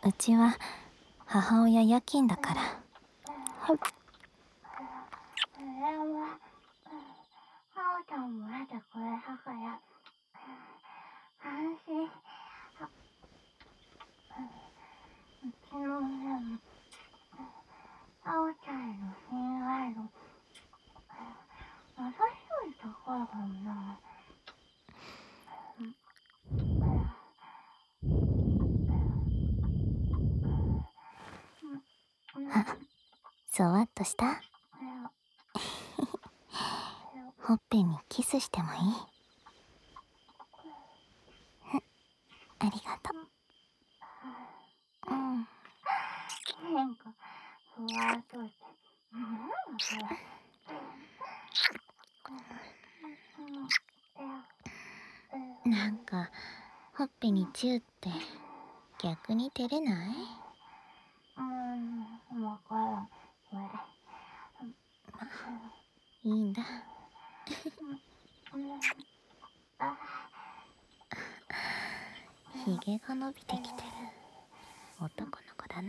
うちは母親夜勤だから。 それは、ハオちゃんも出てくれたから、安心。うちの親も、ハオちゃんへの信頼度、私より高いかもな。 そわっとした？ほっぺにキスしてもいい？ありがとう。 なんか、ふわっとして。それ。 なんかほっぺにチューって逆に照れない？ わからん。それ。 いいんだ。ひげが伸びてきてる男の子だな。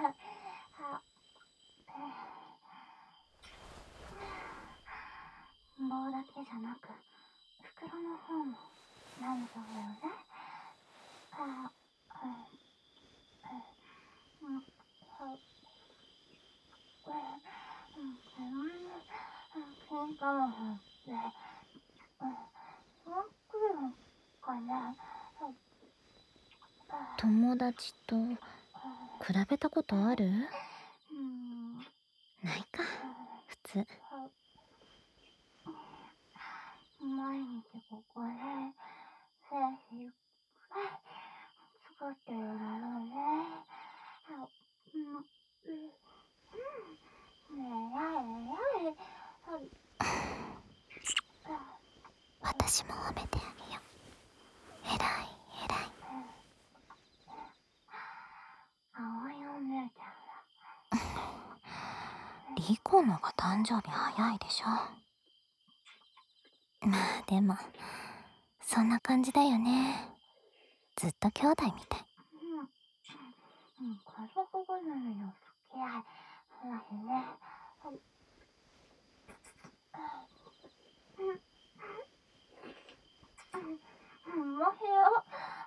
棒だけじゃなく、袋の方も何かだよね。喧嘩の方って、そっくりのかな。 友達と比べたことある？ないか、普通。 毎日ここで精子いっぱい作ってるだろうね。 私も褒めてあげよう。偉い偉い。 葵お姉ちゃんだ。 リコのが誕生日早いでしょ。まあでもそんな感じだよね。ずっと兄弟みたい。 家族ぐるみの付き合い話ね。もしよ、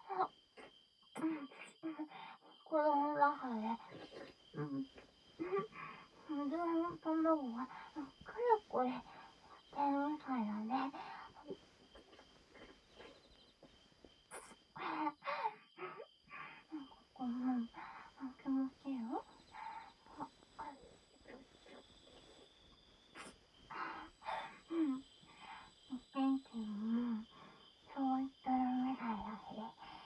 子供の中で、水の卵がくるくるしてるみたいだね。ここも気持ちいいよ。元気もそう言ってるみたいだし。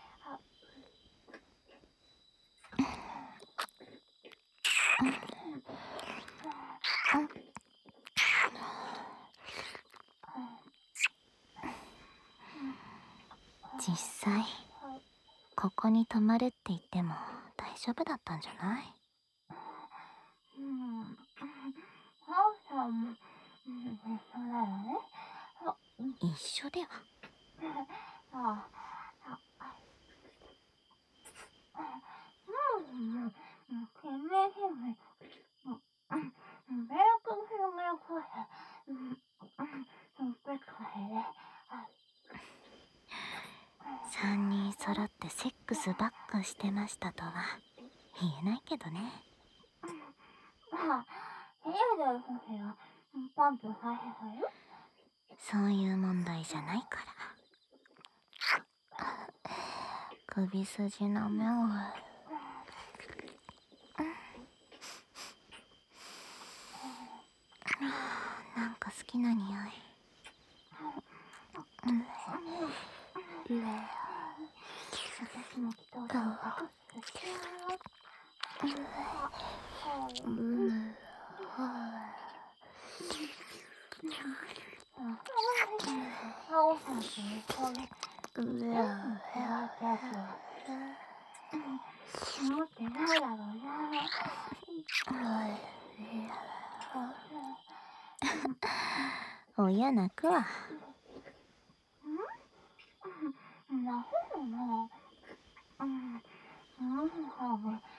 実際ここに泊まるって言っても大丈夫だったんじゃない？ ハオさんも一緒だよね。 一緒では。3人揃ってセックスばっかしてましたとは言えないけどね。そういう問題じゃないから。首筋の目をなんか好きな匂い。 私もきっと思ってないだろうな。 親泣くわ。 なるほどな。その方が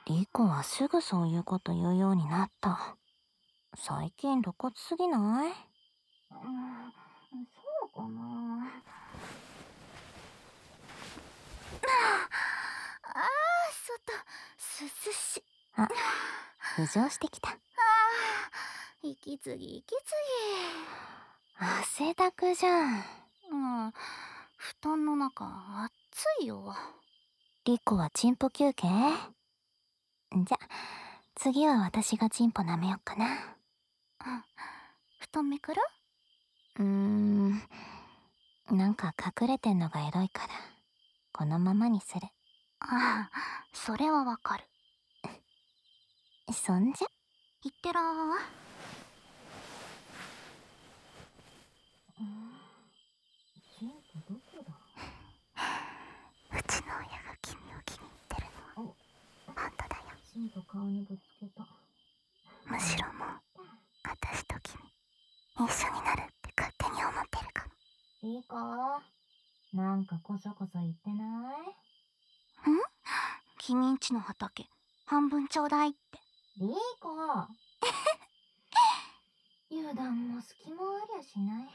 リコはすぐそういうこと言うようになった。最近露骨すぎない？ そうかな。外、涼しい。 あ、浮上してきた。 息継ぎ。 汗だくじゃん。 布団の中暑いよ。 リコはチンポ休憩？じゃ、次は私がチンポ舐めよっかな。 布団めくる？ なんか隠れてんのがエロいから、このままにする。 それはわかる。 そんじゃ。 いってらー。チンポどこだ？うちの親が君を気に入ってるのは本当だよ。 チンポ顔にぶつけた。 むしろもう私と君一緒になるって勝手に思ってるかも。 リコ、なんかこそこそ言ってない？ 君んちの畑半分ちょうだいって。 リコ油断も隙もありゃしない。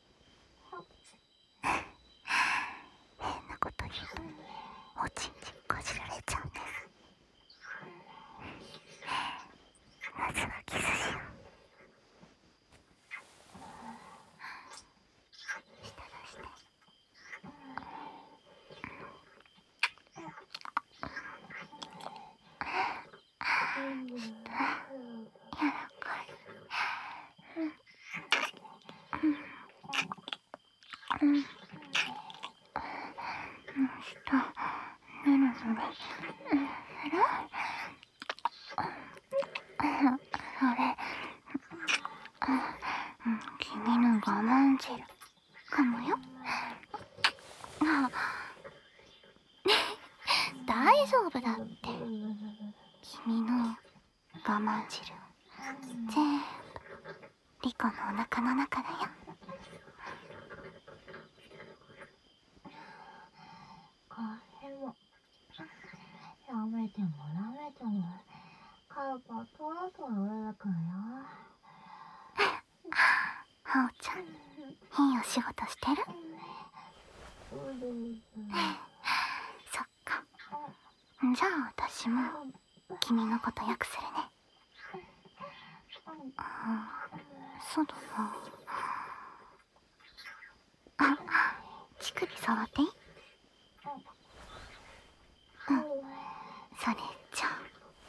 変なこと言うとおちんちんこじられちゃうんです。まずはキスしよう。舌出して。柔らかい。ぬるぬるそれ君の我慢汁かもよ。大丈夫だって。君の我慢汁全部リコのお腹の中だよ。 カフェもやめてもカウパトロトロ上くんよ。 あおちゃん、いいお仕事してる？そっか。じゃあ私も君のことよくするね。そうだな。乳首触っていい？それじゃあ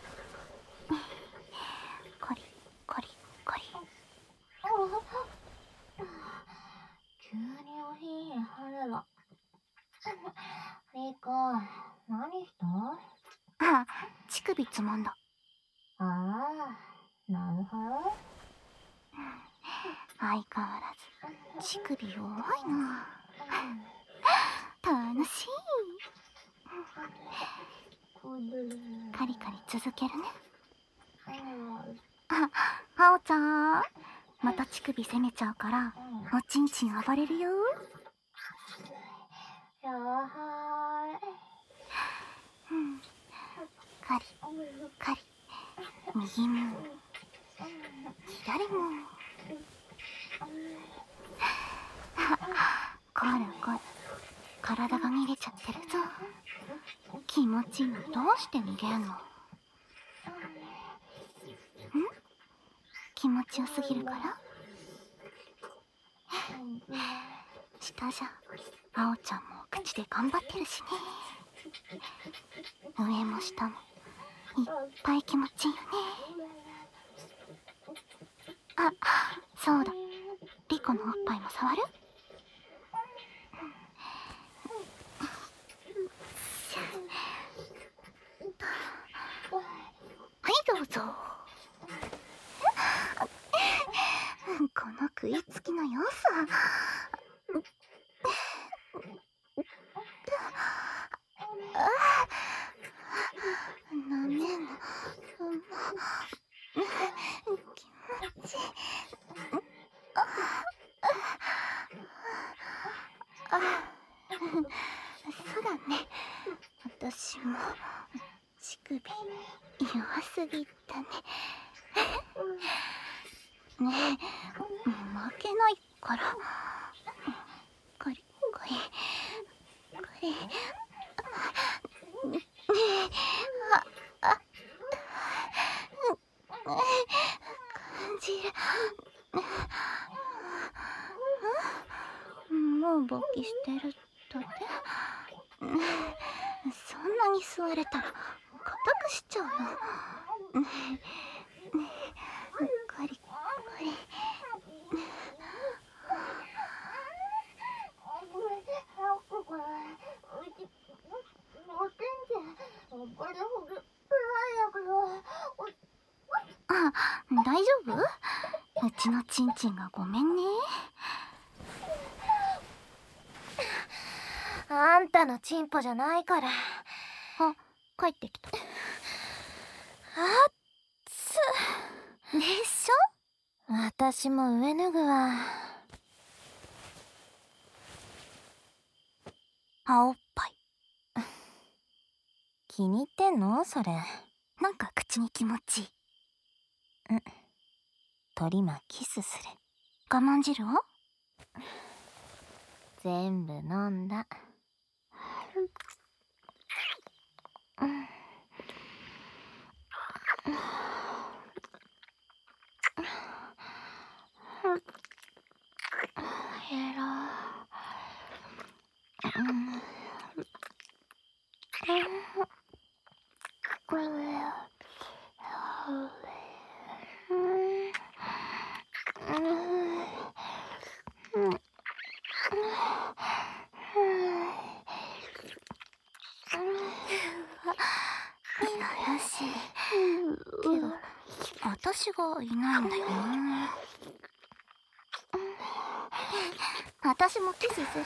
コリコリコリ。 急におひん跳ねた。リコ、何した？ 乳首つまんだ。 ああ、なるほど。 相変わらず乳首弱いな。楽しい。カリカリ続けるね。あおちゃん、また乳首攻めちゃうからおちんちん暴れるよ。カリカリ、右も左も。こらこら、体が逃げちゃってるぞ。気持ちいいのどうして逃げんの？気持ちよすぎるから？下じゃあおちゃんも口で頑張ってるしね。上も下もいっぱい気持ちいいよね。そうだ、リコのおっぱいも触る？はいどうぞ。この食いつきの良さ。なめんの気持ちいい。そうだね、私も乳首弱すぎたね。ねえ、負けないから。これ感じる。もう勃起してるとて。そんなに座れたら硬くしちゃうよ。これあ、大丈夫？うちのチンチンがごめんね。 あんたのチンポじゃないから。 あ、帰ってきた。 あっつでしょ？ 私も上脱ぐわ。 青っぱい。 気に入ってんのそれ？ なんか口に気持ちいい。 鳥間キスする。 我慢汁を？ 全部飲んだ。 やらしいけど私がいないんだよな。私もキスする。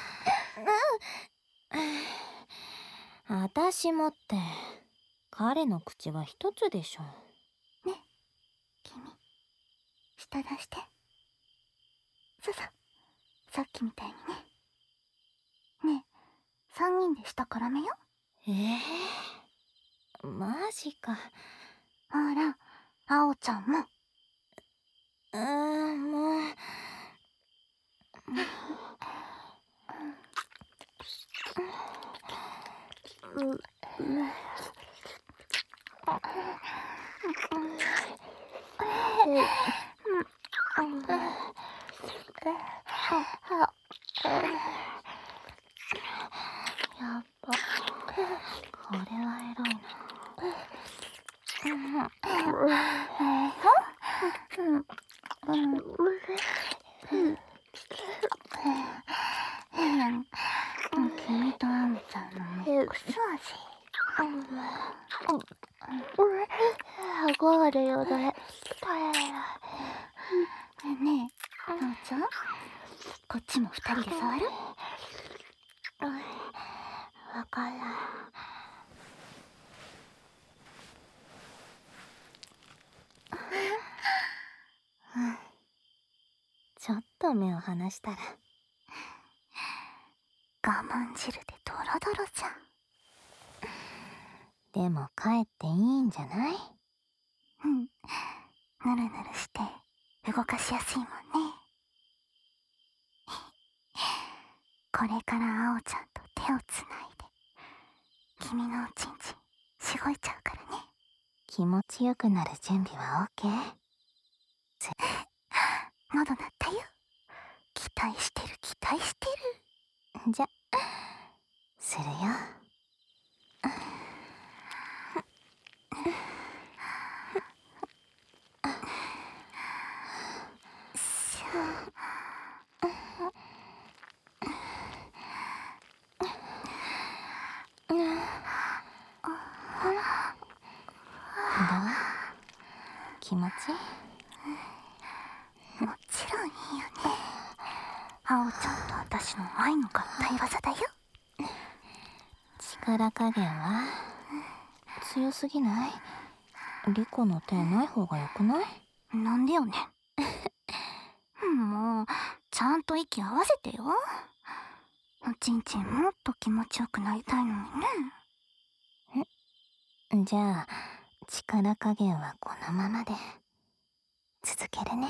私もって彼の口は一つでしょ。 ね、君舌出して。そうそう、さっきみたいにね。ねえ、3人で舌絡めよ。 マジか。 ほら、あおちゃんも。 もう。 やっぱこれはエロいな。君とあむちゃんのミックス味。 ゴールよだれ。 ねえ、あおちゃん、こっちも2人で触る？ わからん。ちょっと目を離したら我慢汁でドロドロじゃん。 でも帰っていいんじゃない？ うん、ぬるぬるして動かしやすいもんね。これからあおちゃんと手をつないで君のおちんちんしごいちゃうからね。 気持ちよくなる準備は OK？ 喉鳴ったよ。期待してる。 じゃ、するよ。どう？気持ちいい？ もちろんいいよね。あおちゃんと私の愛の合体技だよ。 力加減は強すぎない？リコの手ない方がよくない？ なんでよね。もうちゃんと息合わせてよ。おちんちんもっと気持ちよくなりたいのにね。 じゃあ力加減はこのままで続けるね。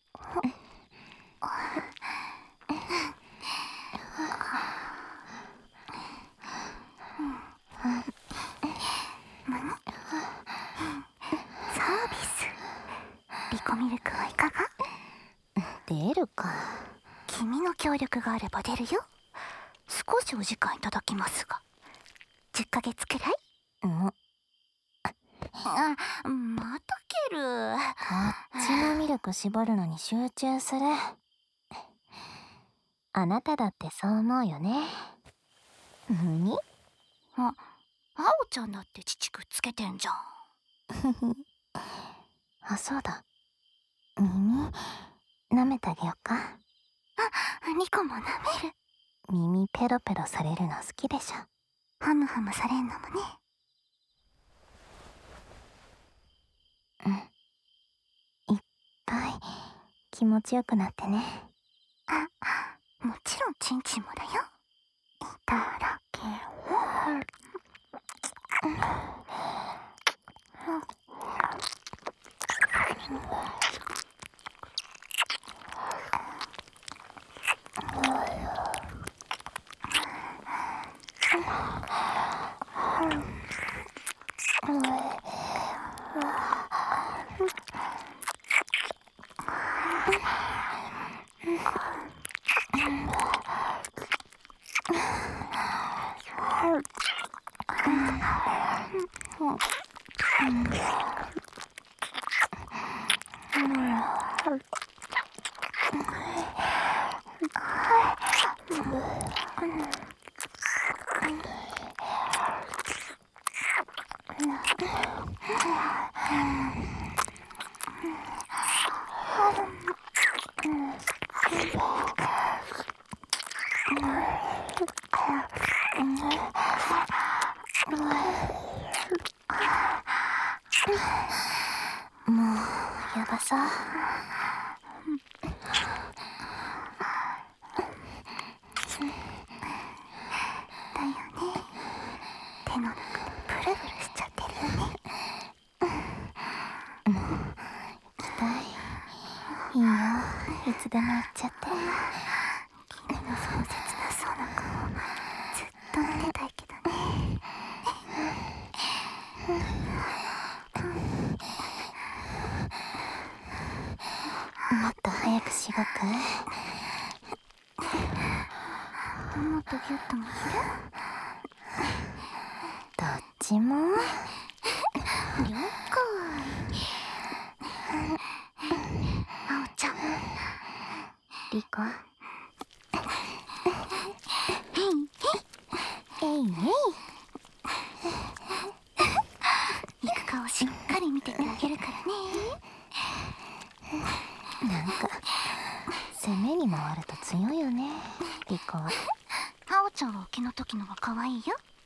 サービス。リコミルクはいかが？出るか。君の協力があれば出るよ。少しお時間いただきますが、10ヶ月くらい？また蹴る。こっちのミルク絞るのに集中する。あなただってそう思うよね。何？あおちゃんだって乳くっつけてんじゃん。あ、そうだ。耳舐めてあげよっか。リコも舐める。耳ペロペロされるの好きでしょ。ハムハムされんのもね。いっぱい気持ちよくなってね。もちろんチンチンもだよ。いただけもうやばそう。だよね。手の中でブルブルしちゃってるよね。もう行きたい。いいよ、いつでも行っちゃって。君のその切なそうな顔ずっと見てたいけどね。もっと早くしごく？もっとギュッと握る？どっちも？了解。あおちゃん、リコ。えいえい。行く顔しっかり見ててあげるからね。なんか攻めに回ると強いよね、リコは。あおちゃんは受けの時のが可愛いよ。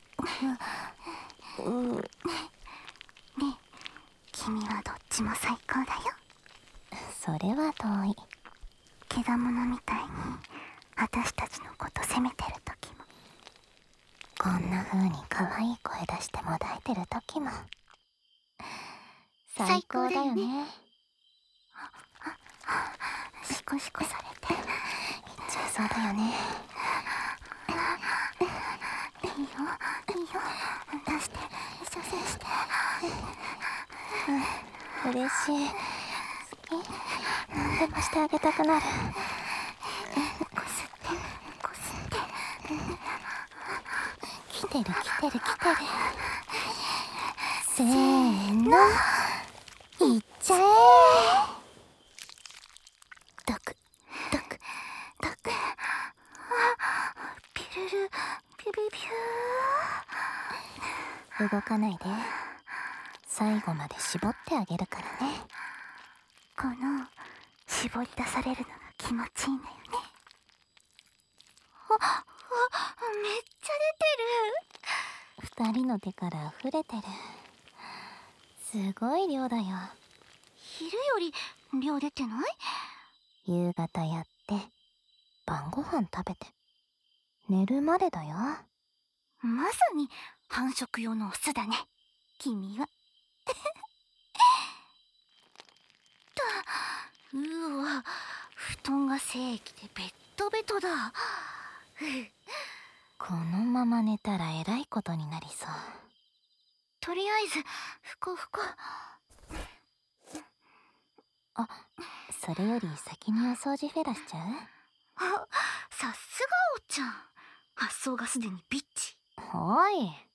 ねえ、君はどっちも最高だよ。それは遠い。けだものみたいに私たちのこと責めてる時も、こんな風に可愛い声出してもだえてる時も最高だよね。シコシコされていっちゃいそうだよね。いいよいいよ、出して射精して。嬉しい。好き。何でもしてあげたくなる。こすってこすって。来てる来てる来てる。せーの、いっちゃえ。ドクドクドク。ピルルピュピュピュー。動かないで。最後まで絞ってあげるからね。この絞り出されるのが気持ちいいんだよね。めっちゃ出てる。2人の手から溢れてる。すごい量だよ。昼より量出てない？夕方やって晩ご飯食べて寝るまでだよ。まさに繁殖用のオスだね。 君は。うわ、布団が正規でベッドベトだ。このまま寝たらえらいことになりそう。とりあえずふこふこ。あ、それより先にお掃除フェラしちゃう？あ、さすがおっちゃん。発想がすでにビッチ。おい、